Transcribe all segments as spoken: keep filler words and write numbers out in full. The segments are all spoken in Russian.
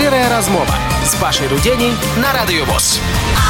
Шчырая размова з Пашай Руденей на Радио ВОС.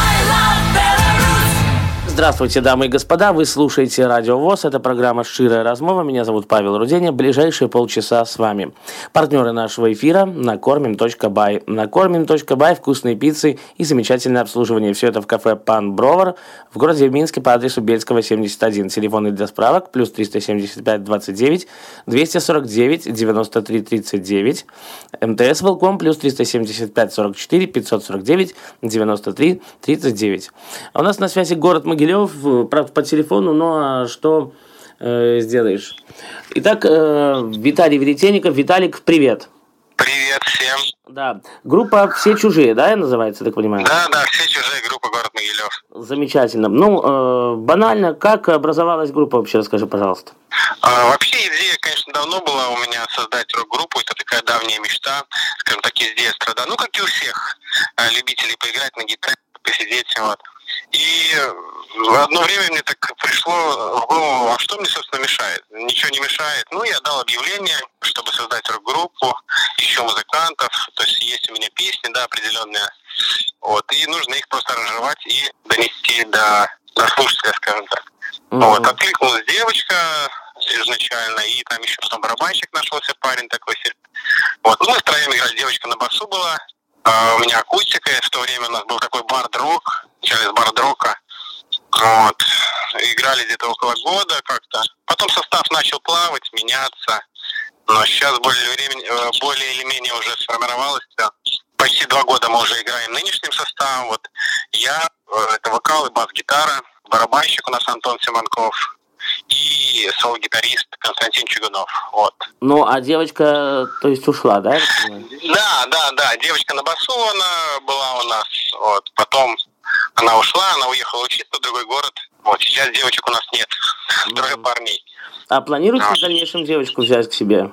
Здравствуйте, дамы и господа, вы слушаете Радио ВОС, это программа «Шчырая размова», меня зовут Павел Руденя, ближайшие полчаса с вами. Партнеры нашего эфира – накормим точка бай. накормим точка бай, вкусные пиццы и замечательное обслуживание. Все это в кафе «Пан Бровар» в городе Минске по адресу Бельского, семьдесят один. Телефоны для справок плюс триста семьдесят пять двадцать девять двести сорок девять девяносто три тридцать девять. МТС «Велком» плюс триста семьдесят пять сорок четыре пятьсот сорок девять девяносто три тридцать девять. А у нас на связи город Могилев. Правда, по телефону, но что э, сделаешь? Итак, э, Виталий Веретенников. Виталик, привет. Привет всем. Да, группа «Все чужие», да, называется, так понимаю? Да, да, «Все чужие», группа «Город Могилев». Замечательно. Ну, э, банально, как образовалась группа, вообще расскажи, пожалуйста. А, вообще идея, конечно, давно была у меня создать рок-группу, это такая давняя мечта, скажем так, из детства, да, ну, как и у всех любителей поиграть на гитаре, посидеть, вот. И в одно время мне так пришло в голову, а что мне, собственно, мешает? Ничего не мешает. Ну, я дал объявление, чтобы создать рок-группу, еще музыкантов, то есть есть у меня песни, да, определенные, вот, и нужно их просто аранжировать и донести до, до слушателя, скажем так. Mm-hmm. Вот, откликнулась девочка изначально, и там еще потом барабанщик нашелся, парень такой. Вот, ну, мы втроем играли, девочка на басу была, а у меня акустика, в то время у нас был такой бард-рок, начали с бард-рока. Вот. Играли где-то около года как-то. Потом состав начал плавать, меняться. Но сейчас более, времени, более или менее уже сформировалось. Да. Почти два года мы уже играем нынешним составом. Вот. Я, это вокал и бас-гитара. Барабанщик у нас Антон Симонков. И соло-гитарист Константин Чугунов. Вот. Ну, а девочка, то есть, ушла, да? Да, да, да. Девочка на басу она была у нас. Вот. Потом она ушла, она уехала учиться в другой город. Вот, сейчас девочек у нас нет, трое mm. парней. А планируете а. в дальнейшем девочку взять к себе?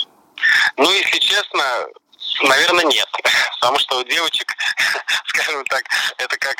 Ну, если честно, наверное, нет. Потому что у девочек, скажем так, это как,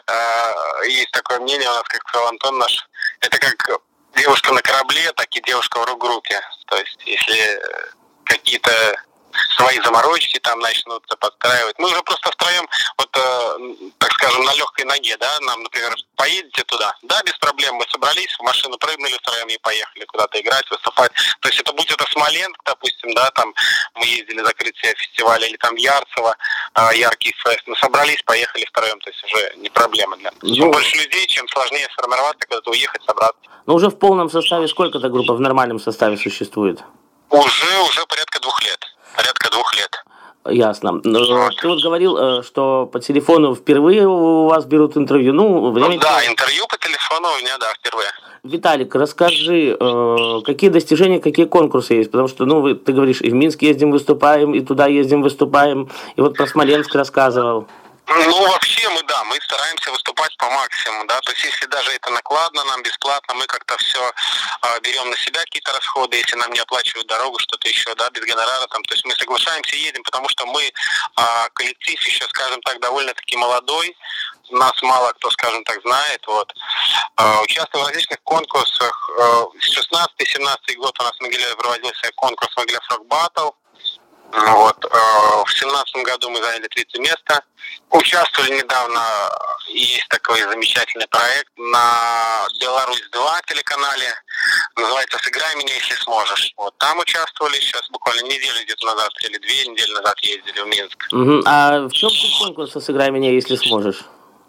э, есть такое мнение у нас, как сказал Антон наш, это как девушка на корабле, так и девушка в рок-группе. То есть, если какие-то свои заморочки там начнутся подстраивать. Мы уже просто втроем, вот, э, так скажем, на легкой ноге, да, нам, например, поедете туда, да, без проблем, мы собрались, в машину прыгнули втроем и поехали куда-то играть, выступать. То есть это будь это Смоленск, допустим, да, там мы ездили закрыть себе фестиваль, или там Ярцево, э, яркий фест, мы собрались, поехали втроем, то есть уже не проблема для нас. Ну, чем больше людей, чем сложнее сформироваться, куда-то уехать, собраться. Но уже в полном составе сколько-то группа в нормальном составе существует? Уже, уже порядка двух лет. Порядка двух лет. Ясно. Ты вот говорил, что по телефону впервые у вас берут интервью. Ну, время... ну да, интервью по телефону у меня, да, впервые. Виталик, расскажи, какие достижения, какие конкурсы есть? Потому что, ну, ты говоришь, и в Минск ездим, выступаем, и туда ездим, выступаем. И вот про Смоленск рассказывал. Ну, вообще мы, да, мы стараемся выступать по максимуму, да, то есть если даже это накладно нам, бесплатно, мы как-то все э, берем на себя какие-то расходы, если нам не оплачивают дорогу, что-то еще, да, без гонорара там, то есть мы соглашаемся, едем, потому что мы, э, коллектив еще, скажем так, довольно-таки молодой, нас мало кто, скажем так, знает, вот, э, участвуем в различных конкурсах, э, с шестнадцатый-семнадцатый год у нас в Могилеве проводился конкурс Могилев Рок Баттл. Вот. В семнадцатом году мы заняли третье место. Участвовали недавно, есть такой замечательный проект на Беларусь-два телеканале. Называется «Сыграй меня, если сможешь». Вот там участвовали сейчас буквально неделю где-то назад или две недели назад ездили в Минск. Угу. А в чем суть конкурса «Сыграй меня, если сможешь»?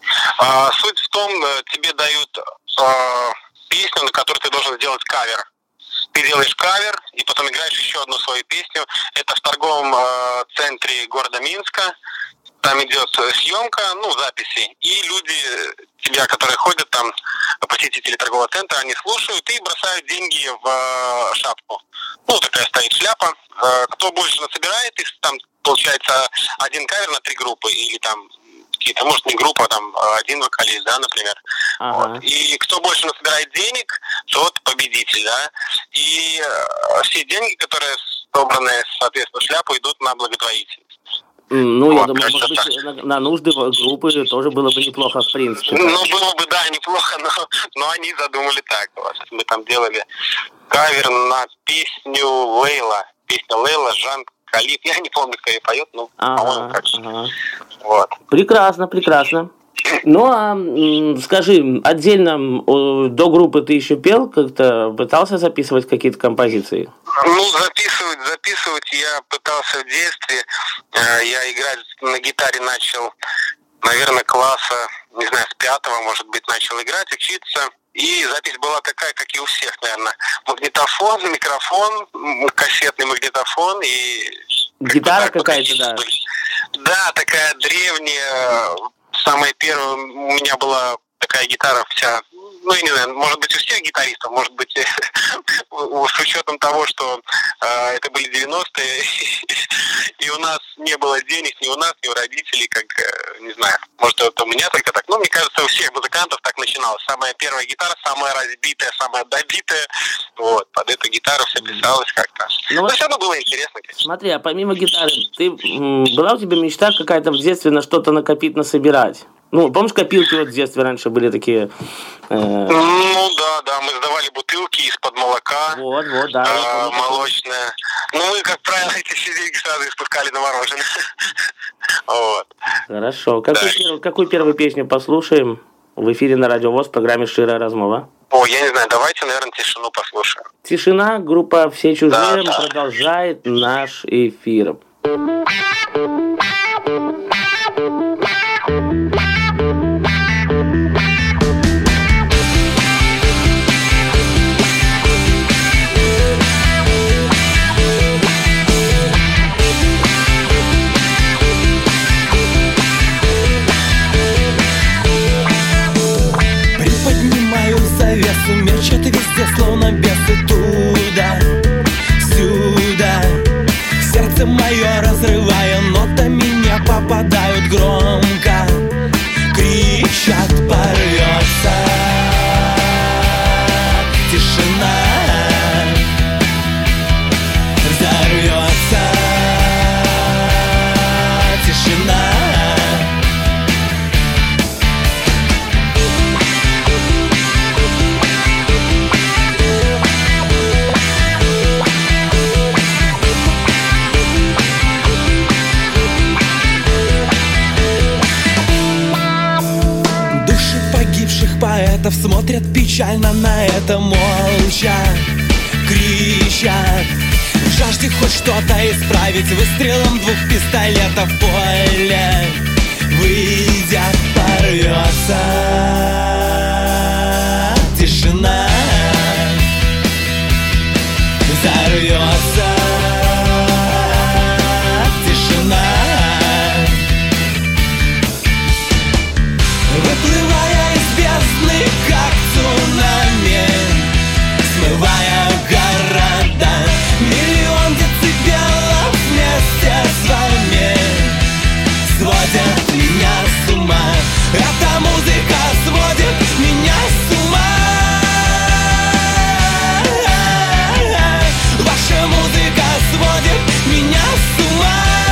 А, суть в том, тебе дают а, песню, на которую ты должен сделать кавер. Ты делаешь кавер, и потом играешь еще одну свою песню. Это в торговом э, центре города Минска. Там идет съемка, ну, записи. И люди, тебя, которые ходят там, посетители торгового центра, они слушают и бросают деньги в э, шапку. Ну, такая стоит шляпа. Э, кто больше насобирает, и там получается один кавер на три группы. Или там какие-то, может, не группа, а там один вокалист, да, например. Ага. Вот. И кто больше насобирает денег, тот победитель, да. И э, все деньги, которые собраны, соответственно, в шляпу, идут на благотворительность. Ну, вот, я думаю, может быть, на, на нужды группы тоже было бы неплохо, в принципе. Ну, было бы, да, неплохо, но, но они задумали так. Вот. Мы там делали кавер на песню Лейла. Песня Лейла, Жан Халиф. Я не помню, кто ее поет, но, ага, по-моему, как ага. Вот. Прекрасно, прекрасно. Ну, а м, скажи, отдельно о, до группы ты еще пел? Как-то пытался записывать какие-то композиции? Ну, записывать, записывать я пытался в детстве. Я играть на гитаре начал, наверное, класса, не знаю, с пятого, может быть, начал играть, учиться. И запись была такая, как и у всех, наверное. Магнитофон, микрофон, кассетный магнитофон и... Гитара какая-то, да. Да, такая древняя. Самая первая у меня была такая гитара вся, ну, я не знаю, может быть, у всех гитаристов, может быть, с учетом того, что э, это были девяностые, и у нас не было денег ни у нас, ни у родителей, как, э, не знаю, может, это у меня только так, но мне кажется, у всех музыкантов так начиналось. Самая первая гитара, самая разбитая, самая добитая, вот, под эту гитару все писалось как-то. Ну, но все равно было интересно, конечно. Смотри, а помимо гитары, ты, м, была у тебя мечта какая-то в детстве на что-то накопить, насобирать? Ну, помнишь, копилки вот в детстве раньше были такие? Э... Ну да, да, мы сдавали бутылки из-под молока. Вот, вот, да. Э, молочное. Ну, мы, как правило, эти все деньги сразу испускали на мороженое. Вот. Хорошо. Какую, Да. первую, какую первую песню послушаем в эфире на Радио ВОС в программе «Шчира розмова»? О, я не знаю, давайте, наверное, «Тишину» послушаем. Тишина, группа «Все чужие» Да, да. продолжает наш эфир. Мерчат везде, словно бесы, туда, сюда. Сердце мое разрывая, нотами не попадают громко. Кричат, порвется тишина, взорвется тишина. Поэтов смотрят печально на это молча, кричат в жажде хоть что-то исправить. Выстрелом двух пистолетов в поле выйдя, порвется тишина, взорвется тишина. Выплывая из бездны, как цунами, смывая города, миллион децибелов вместе с вами сводят меня с ума. Эта музыка сводит меня с ума. Ваша музыка сводит меня с ума.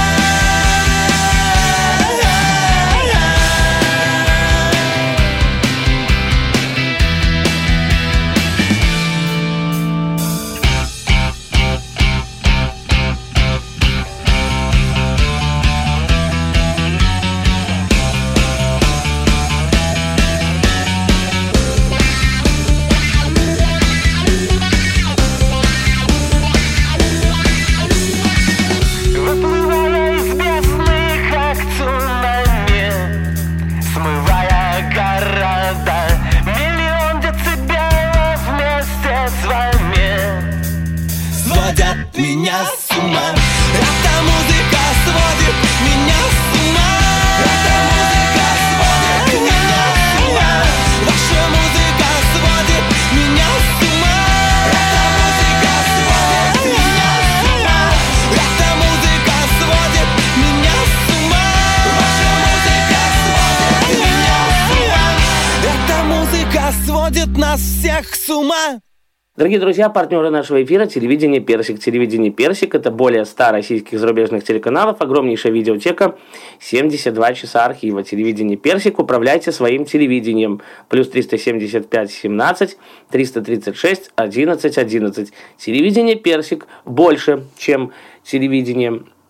Меня с ума. Эта музыка сводит меня с ума. Эта музыка сводит меня с ума. Ваша музыка сводит меня с ума. Эта музыка сводит меня с ума. Эта музыка сводит меня с ума. Ваша музыка сводит меня с ума. Эта музыка сводит нас всех с ума. Дорогие друзья, партнеры нашего эфира — телевидение «Персик». Телевидение «Персик» — это более ста российских зарубежных телеканалов, огромнейшая видеотека, семьдесят два часа архива. Телевидение «Персик». Управляйте своим телевидением. Плюс триста семьдесят пять семнадцать триста тридцать шесть одиннадцать одиннадцать. Телевидение «Персик» больше, чем телевидение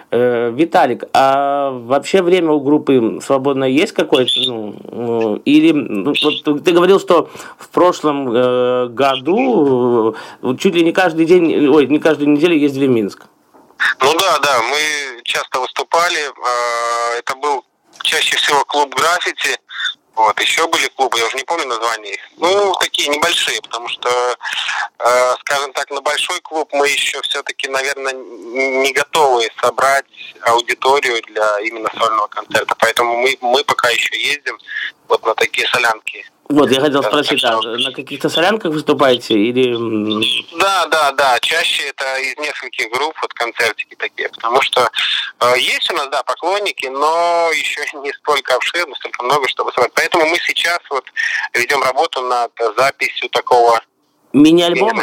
Э, Виталик, а вообще время у группы свободное есть какое-то? Ну, или ну, вот ты говорил, что в прошлом э, году э, чуть ли не каждый день, ой, не каждую неделю ездили в Минск. Ну да, да, мы часто выступали. Э, это был чаще всего клуб граффити. Вот, еще были клубы, я уже не помню название их. Ну, такие небольшие, потому что, э, скажем так, на большой клуб мы еще все-таки, наверное, не готовы собрать аудиторию для именно сольного концерта. Поэтому мы, мы пока еще ездим вот на такие солянки. Вот, я хотел спросить, а на каких-то солянках выступаете или... Да, да, да, чаще это из нескольких групп, вот концертики такие, потому что э, есть у нас, да, поклонники, но еще не столько обширно, столько много, чтобы собрать. Поэтому мы сейчас вот ведем работу над записью такого... Мини-альбома?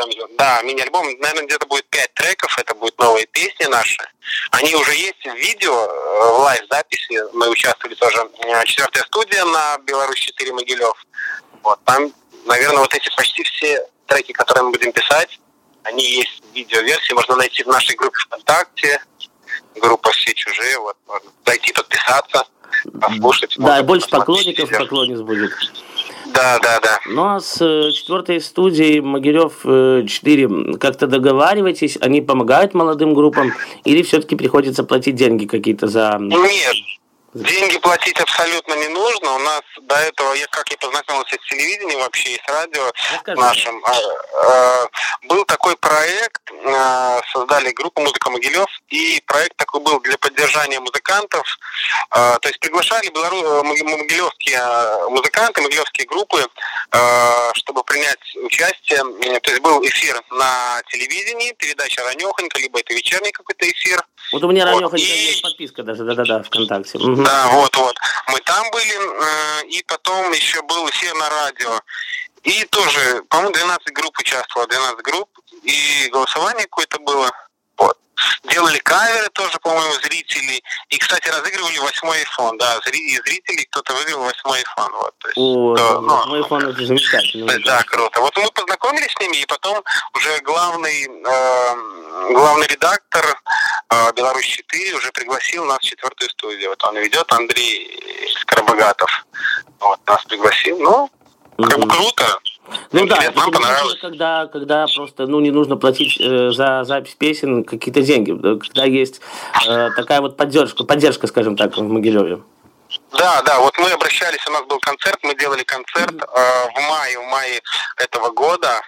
Да, мини-альбом. Наверное, где-то будет пять треков, это будут новые песни наши. Они уже есть в видео, в лайв-записи. Мы участвовали тоже. Четвертая студия на Беларусь четыре Могилев. Вот, там, наверное, вот эти почти все треки, которые мы будем писать, они есть в видеоверсии. Можно найти в нашей группе ВКонтакте. Группа «Все чужие». Вот, можно зайти, подписаться, послушать. Да, больше поклонников и поклонниц будет. Да, да, да. Ну а с четвертой студией Могилев четыре как-то договариваетесь, они помогают молодым группам или все-таки приходится платить деньги какие-то за... Нет, деньги платить абсолютно не нужно. У нас до этого, я как я познакомился с телевидением вообще и с радио Расскажи. нашим, а, а, был такой проект, а, создали группу «Музыка Могилев», и проект такой был для поддержания музыкантов. А, то есть приглашали белору... могилевские музыканты, могилевские группы, а, чтобы принять участие. То есть был эфир на телевидении, передача «Ранехонька», либо это вечерний какой-то эфир. Вот у меня вот. Ранехонька И... есть подписка даже, да-да-да, ВКонтакте. Угу. Да, вот-вот. Мы там были, и потом еще был эфир на радио. И тоже, по-моему, двенадцать групп участвовало, двенадцать групп, и голосование какое-то было. Вот. Делали каверы тоже, по-моему, зрителей. И, кстати, разыгрывали восьмой айфон. Да, из зрителей кто-то выиграл восьмой айфон. Вот. То есть, О, то, ну, восьмой айфон, это замечательно. Да, круто. Вот мы познакомились с ними, и потом уже главный, э, главный редактор э, Беларусь четыре уже пригласил нас в четвертую студию. Вот он ведет, Андрей Скоробогатов. Вот, нас пригласил. Ну, как бы круто. Ну да, Интересно, нам понравилось. Когда, когда просто ну, не нужно платить э, за запись песен какие-то деньги, когда есть э, такая вот поддержка, поддержка, скажем так, в Могилеве. Да, да, вот мы обращались, у нас был концерт, мы делали концерт э, в мае, в мае этого года,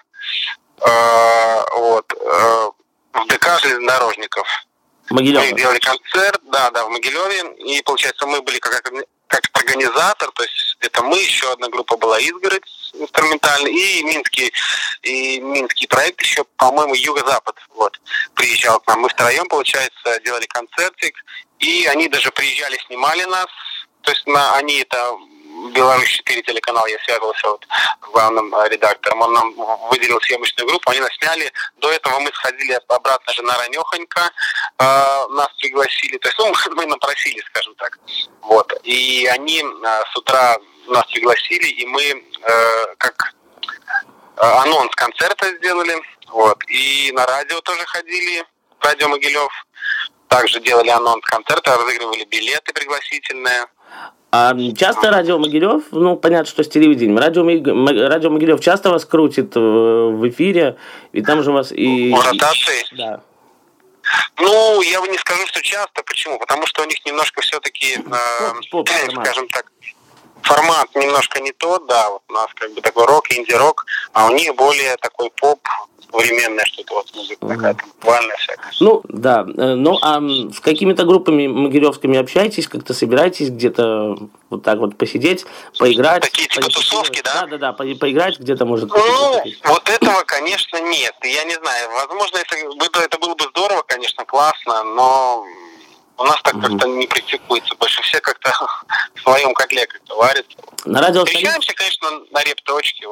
э, вот, э, в ДК железнодорожников. Могилев. Мы делали концерт, да, да, в Могилеве, и, получается, мы были как, как организатор, то есть это мы, еще одна группа была «Изгородь» инструментальная, и минский, и минский проект еще, по-моему, «Юго-Запад», вот, приезжал к нам. Мы втроем, получается, делали концертик, и они даже приезжали, снимали нас, то есть на, они это... Беларусь четыре телеканал, я связывался вот с главным редактором, он нам выделил съемочную группу, они нас сняли. До этого мы сходили обратно же на Ранехонька, э, нас пригласили, то есть ну, мы напросили, скажем так. Вот. И они э, с утра нас пригласили, и мы э, как э, анонс концерта сделали. Вот. И на радио тоже ходили, радио Могилев. Также делали анонс концерта, разыгрывали билеты пригласительные. А часто радио Могилев, ну, понятно, что с телевидением, радио, радио Могилев часто вас крутит в эфире, и там же вас и... В ротации? И, да. Ну, я бы не скажу, что часто. Почему? Потому что у них немножко все-таки, э, поп, скажем так, формат немножко не тот, да, вот у нас как бы такой рок, инди-рок, а у них более такой поп, современная что-то, вот музыка uh-huh. такая, буквальная всякая. Ну, да. Ну, а с какими-то группами могилевскими общаетесь, как-то собираетесь где-то вот так вот посидеть, поиграть? Такие типа тусовки, да? Да, да, да, по- поиграть где-то, может. Ну, вот этого, конечно, нет. Я не знаю, возможно, это, это было бы здорово, конечно, классно, но у нас так uh-huh. как-то не практикуется больше. Все как-то в своем котле как-то варятся. На радио Встречаемся, конечно, на репточке, вот.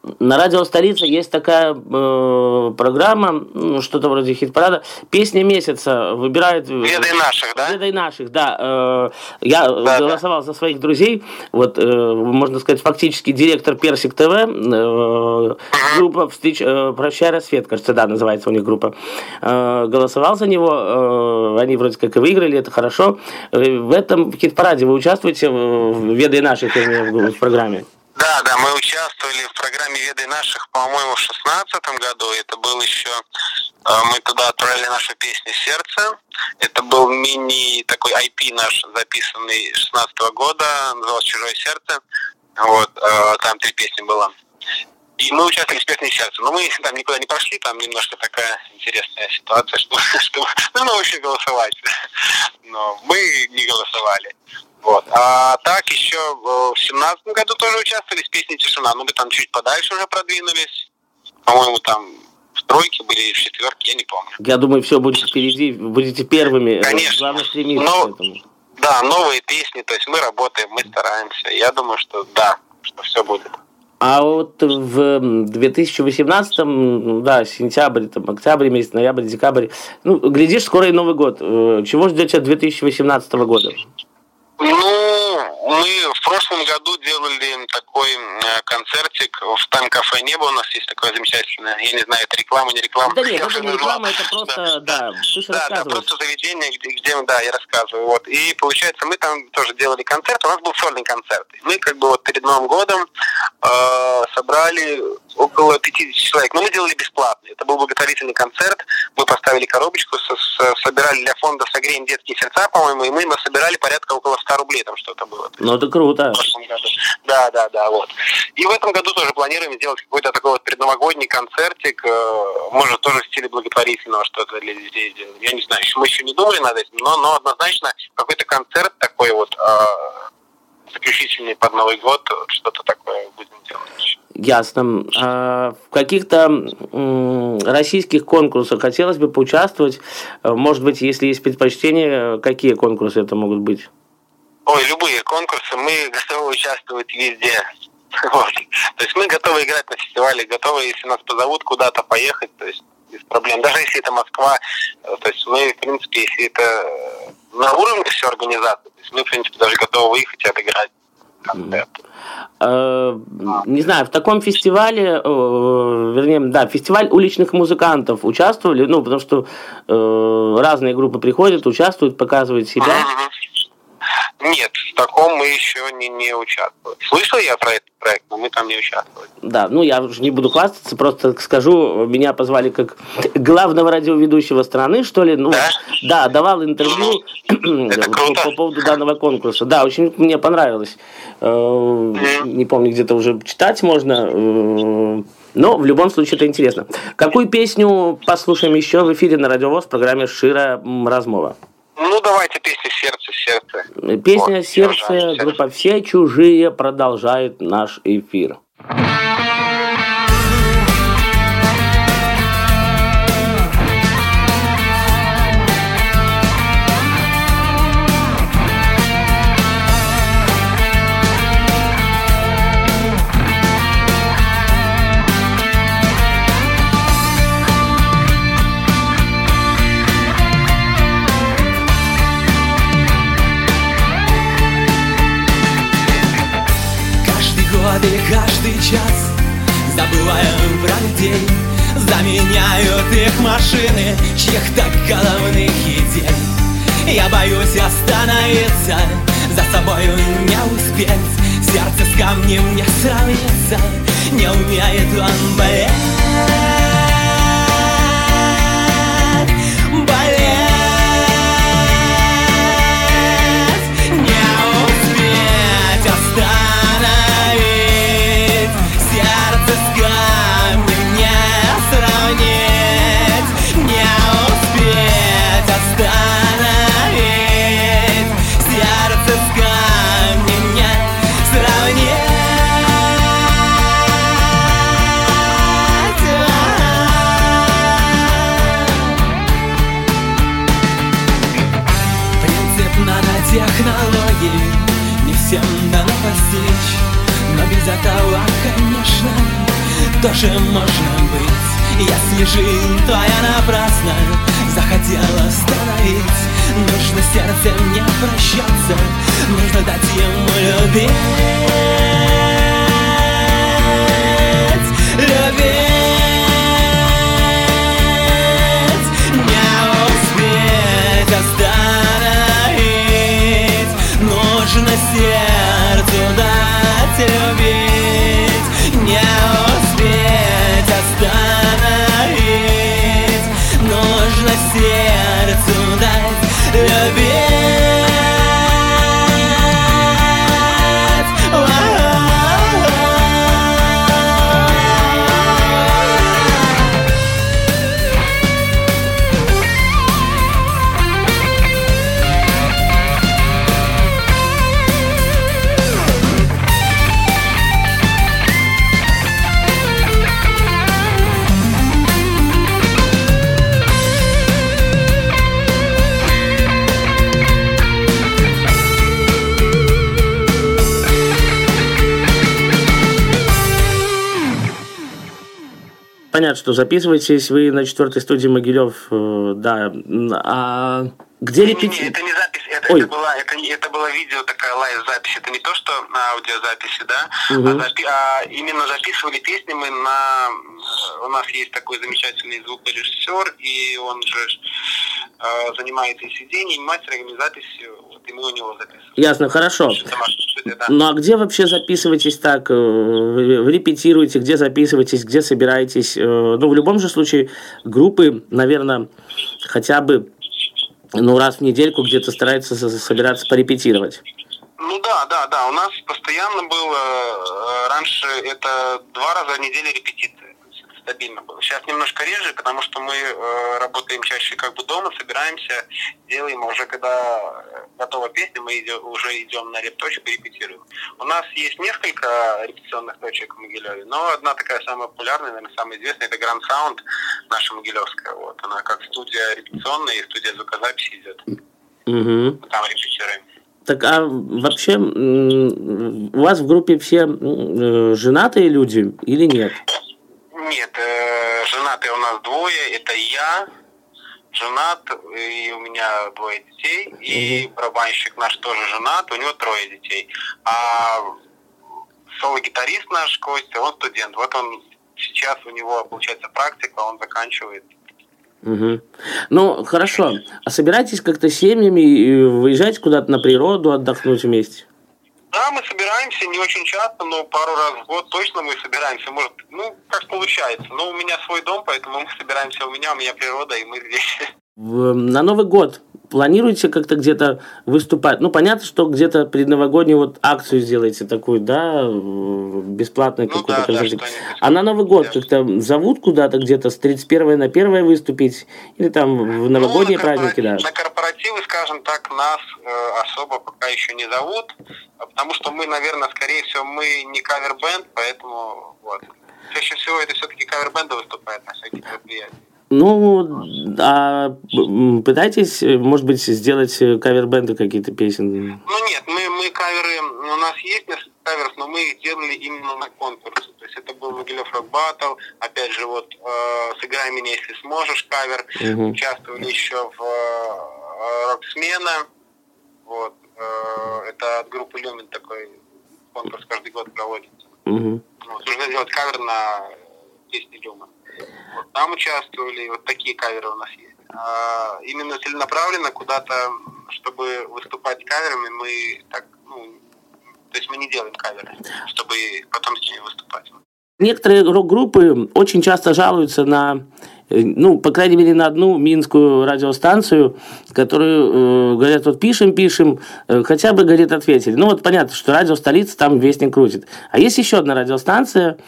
На радио «Столица» есть такая э, программа, ну, что-то вроде хит-парада. «Песня месяца» выбирает... «Ведай наших», да? «Ведай наших», да. Э, я да, голосовал да. за своих друзей. Вот, э, можно сказать, фактически директор «Персик ТВ». Э, группа встреч, э, «Прощай, рассвет», кажется, да, называется у них группа. Э, голосовал за него. Э, они вроде как и выиграли, это хорошо. Э, в этом хит-параде вы участвуете в «Ведай наших», в, в программе? Да, да, мы участвовали в программе «Ведай наших», по-моему, в шестнадцатом году. Это был еще... Мы туда отправили нашу песню «Сердце». Это был мини такой ай пи наш, записанный шестнадцатого года, назывался «Чужое сердце». Вот, там три песни было. И мы участвовали в песне «Сердце». Но мы там никуда не пошли, там немножко такая интересная ситуация, что, что ну, мы вообще голосовать. Но мы не голосовали. Вот. А так еще в семнадцатом году тоже участвовали с песней «Тишина». Но мы там чуть подальше уже продвинулись. По-моему, там в тройке были, в четверке, я не помню. Я думаю, все будет впереди, будете первыми. Конечно. Главное стремиться Но, к этому. Да, новые песни, то есть мы работаем, мы стараемся. Я думаю, что да, что все будет. А вот в две тысячи восемнадцатом, да, сентябрь, там, октябрь месяц, ноябрь, декабрь, ну, глядишь, скоро и Новый год. Чего ждете от две тысячи восемнадцатого года? Ну, мы в прошлом году делали такой концертик в Тайм-кафе «Небо». У нас есть такое замечательное, я не знаю, это реклама, не реклама. Да нет, это не реклама, это просто, да, да, ты же да, да, просто заведение, где, где, да, я рассказываю. Вот. И получается, мы там тоже делали концерт, у нас был сольный концерт. Мы как бы вот перед Новым годом э, собрали около пятьдесят человек, но мы делали бесплатно. Это был благотворительный концерт, мы поставили коробочку, со, с, собирали для фонда «Согреем детские сердца», по-моему, и мы собирали порядка около ста рублей, там что-то было. Ну, это круто. В прошлом году. Да, да, да, вот. И в этом году тоже планируем сделать какой-то такой вот предновогодний концертик, может, тоже в стиле благотворительного что-то для детей сделать. Я не знаю, мы еще не думали над этим, но, но однозначно какой-то концерт такой вот заключительный под Новый год, что-то такое будем делать. Ясно. А в каких-то м, российских конкурсах хотелось бы поучаствовать? Может быть, если есть предпочтения, какие конкурсы это могут быть? Ой, любые конкурсы, мы готовы участвовать везде. Вот. То есть мы готовы играть на фестивале, готовы, если нас позовут куда-то поехать, то есть без проблем. Даже если это Москва, то есть мы, в принципе, если это на уровне все организации, то есть мы, в принципе, даже готовы выехать и отыграть концерт. Не знаю, в таком фестивале, вернее, да, фестиваль уличных музыкантов участвовали, ну, потому что разные группы приходят, участвуют, показывают себя. Нет, в таком мы еще не, не участвовали. Слышал я про этот проект, но мы там не участвовали. Да, ну я уже не буду хвастаться, просто скажу, меня позвали как главного радиоведущего страны, что ли. Ну, да? Да, давал интервью по, по поводу данного конкурса. Да, очень мне понравилось. Mm-hmm. Не помню, где-то уже читать можно. Но в любом случае это интересно. Какую песню послушаем еще в эфире на Радіо ВОС в программе «Шира Размова»? Ну, давайте песню «Сердце, сердце». Песня вот, «Сердце», группа «Все чужие» продолжает наш эфир. И каждый час, забывая про людей, заменяют их машины чьих-то головных идей. Я боюсь остановиться, за собою не успеть. Сердце с камнем не сравнится, не умеет он болеть. Сравнять тоже можно быть. Если жизнь твоя напрасно захотела остановить, нужно сердцем не прощаться, нужно дать ему любить. Любить, не успеть остановить, нужно сердцу дать любить. Не успеть остановить, нужно сердцу дать любить. Понятно, что записываетесь вы на четвертой студии Могилев, э, да. А где репетиция? Это не запись, это, это, была, это, это была видео, такая лайв-запись. Это не то, что на аудиозаписи, да, угу. а, запи- а именно записывали песни мы на... У нас есть такой замечательный звукорежиссер, и он же э, занимается и сведением, и мастером, и записью. Вот, и мы у него записывали. Ясно, хорошо. Студия, да. Ну а где вообще записываетесь так? Вы репетируете, где записываетесь, где собираетесь? Ну, в любом же случае, группы, наверное, хотя бы ну, раз в недельку где-то стараются собираться порепетировать. Ну да, да, да. У нас постоянно было, раньше это два раза в неделю репетиции. Стабильно было. Сейчас немножко реже, потому что мы э, работаем чаще как бы дома, собираемся, делаем, а уже когда готова песня, мы идем, уже идем на реп-точку и репетируем. У нас есть несколько репетиционных точек в Могилеве, но одна такая самая популярная, наверное, самая известная, это Grand Sound, наша могилевская. Вот. Она как студия репетиционная и студия звукозаписи идет. Угу. Там репетируем. Так, а вообще у вас в группе все женатые люди или нет? Нет, э, женатые у нас двое, это я, женат, и у меня двое детей, и барабанщик наш тоже женат, у него трое детей. А соло-гитарист наш, Костя, он студент, вот он сейчас, у него получается практика, он заканчивает. Угу. Ну, хорошо, а собираетесь как-то семьями и выезжать куда-то на природу, отдохнуть вместе? Да, мы собираемся не очень часто, но пару раз в год точно мы собираемся. Может, ну, как получается. Но у меня свой дом, поэтому мы собираемся у меня, у меня природа, и мы здесь. На Новый год планируете как-то где-то выступать? Ну, понятно, что где-то предновогоднюю вот акцию сделаете такую, да, бесплатную ну, какую-то. Да, да, а на Новый год да. как-то зовут куда-то где-то с тридцать первого на первое выступить? Или там в новогодние ну, на праздники, да? На корпоративы, скажем так, нас э, особо пока еще не зовут, потому что мы, наверное, скорее всего, мы не кавер-бенд, поэтому вот. Чаще всего это все-таки кавер-бенды выступают на всяких мероприятиях. Ну, а пытаетесь, может быть, сделать кавер-бенды какие-то песен? Ну нет, мы, мы каверы, у нас есть несколько каверов, но мы их делали именно на конкурсе. То есть это был Могилев Рок Баттл, опять же, вот э, «Сыграй меня, если сможешь» кавер, угу. Участвовали еще в э, «Рок-смена», вот, э, это от группы «Люмен» такой конкурс каждый год проводится. Угу. Вот, нужно сделать кавер на песни «Люмен». Вот, там участвовали, вот такие каверы у нас есть. А, именно целенаправленно куда-то, чтобы выступать каверами, мы так, ну, то есть мы не делаем каверы, чтобы потом с ними выступать. Некоторые рок-группы очень часто жалуются на, ну, по крайней мере, на одну минскую радиостанцию, которую э, говорят, вот пишем, пишем, э, хотя бы, говорит, ответили. Ну, вот понятно, что радио «Столица» там вестник крутит. А есть еще одна радиостанция,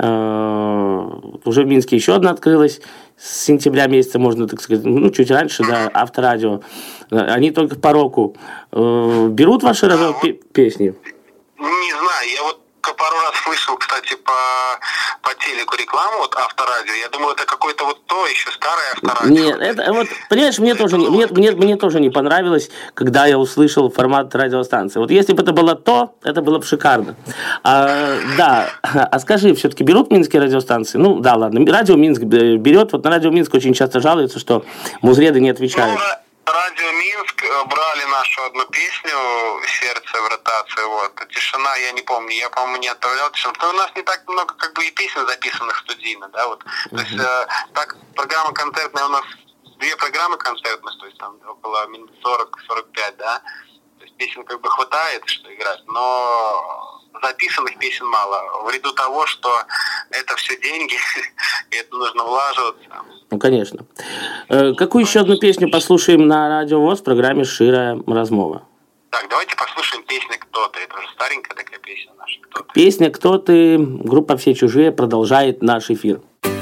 э, уже в Минске еще одна открылась, с сентября месяца, можно так сказать, ну, чуть раньше, да, Авторадио. Они только по року. Э, берут ваши радио песни? Не знаю, я вот пару раз слышал, кстати, по, по телеку рекламу, вот авторадио. Я думал, это какое-то вот то, еще старое авторадио. Нет, это вот, понимаешь, мне тоже, не, мне, мне, мне тоже не понравилось, когда я услышал формат радиостанции. Вот если бы это было то, это было бы шикарно. А, да, а скажи, все-таки берут минские радиостанции? Ну, да, ладно, радио Минск берет. Вот на радио Минск очень часто жалуются, что музреды не отвечают. Ну, Радио Минск брали нашу одну песню «Сердце в ротацию», вот. «Тишина», я не помню, я, по-моему, не отправлял «Тишину». Потому что у нас не так много, как бы, и песен записанных студийно, да, вот. То есть, э, так, программа концертная у нас, две программы концертных, то есть, там, около минут сорок-сорок пять, да. То есть, песен, как бы, хватает, что играть, но записанных песен мало. Ввиду того, что это все деньги, и это нужно влаживаться. Ну, конечно. Э, какую еще одну песню послушаем на Радио ВОС в программе «Шчира розмова»? Так, давайте послушаем песню «Кто ты». Это уже старенькая такая песня наша «Кто ты». Песня «Кто ты», группа «Все чужие» продолжает наш эфир.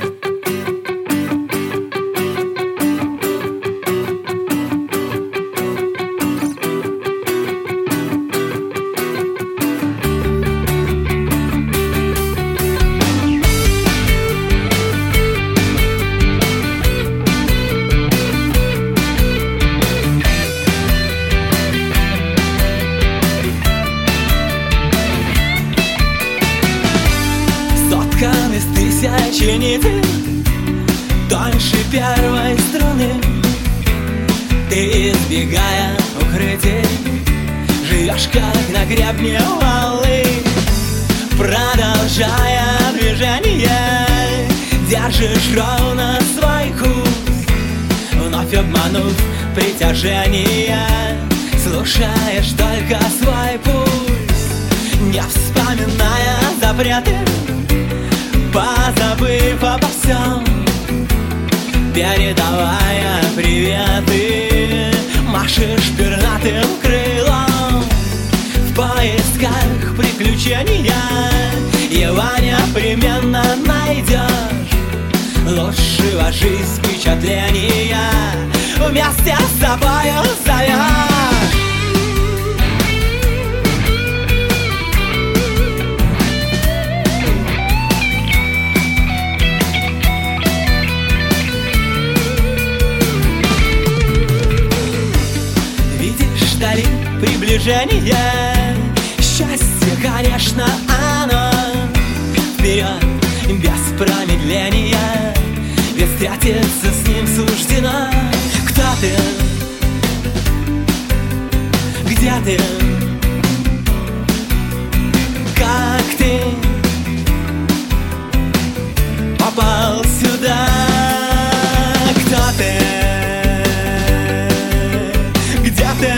Нити тоньше первой струны. Ты, избегая укрытий, живешь как на гребне волны. Продолжая движение, держишь ровно свой курс, вновь обманув притяжение. Слушаешь только свой пульс, не вспоминая запреты, позабыв обо всем, передавая приветы, машешь пернатым крылом в поисках приключения. Его непременно найдешь, лучшего жизнь впечатления вместе с собою зовешь. Вдали приближение, счастье, конечно, оно вперед, без промедления, ведь встретиться с ним суждено. Кто ты? Где ты? Как ты попал сюда? Кто ты? Где ты?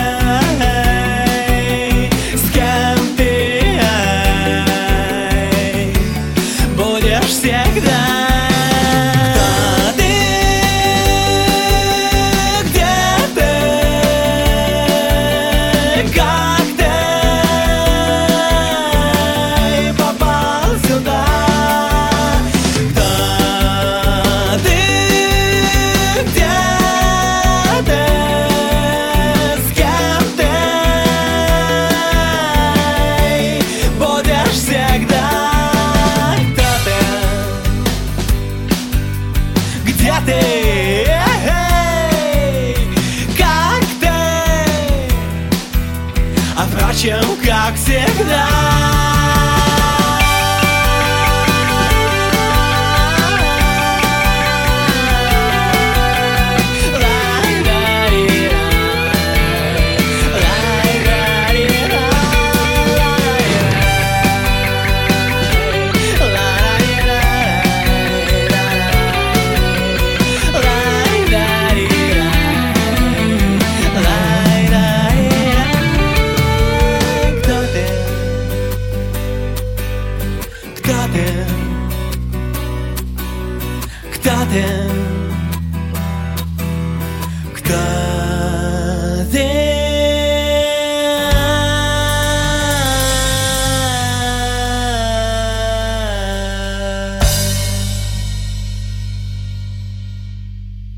Как всегда.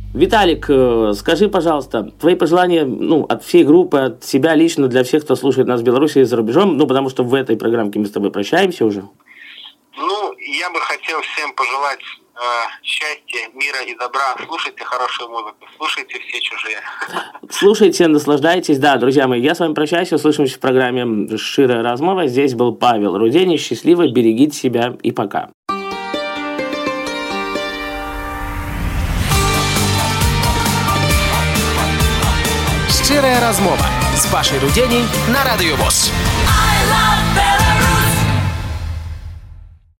Виталик, э, скажи, пожалуйста, твои пожелания, ну, от всей группы, от себя лично, для всех, кто слушает нас в Беларуси и за рубежом, ну, потому что в этой программке мы с тобой прощаемся уже. Ну, я бы хотел всем пожелать э, счастья, мира и добра. Слушайте хорошую музыку, слушайте все чужие. Слушайте, наслаждайтесь. Да, друзья мои, я с вами прощаюсь. Услышимся в программе «Шчырая размова». Здесь был Павел Рудени. Счастливо, берегите себя и пока. Шчырая размова з Пашай Рудзеней на Радыё ВОС. I love